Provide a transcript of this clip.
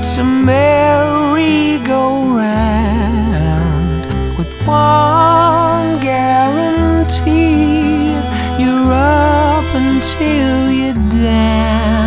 It's a merry-go-round with one guarantee: you're up until you're down.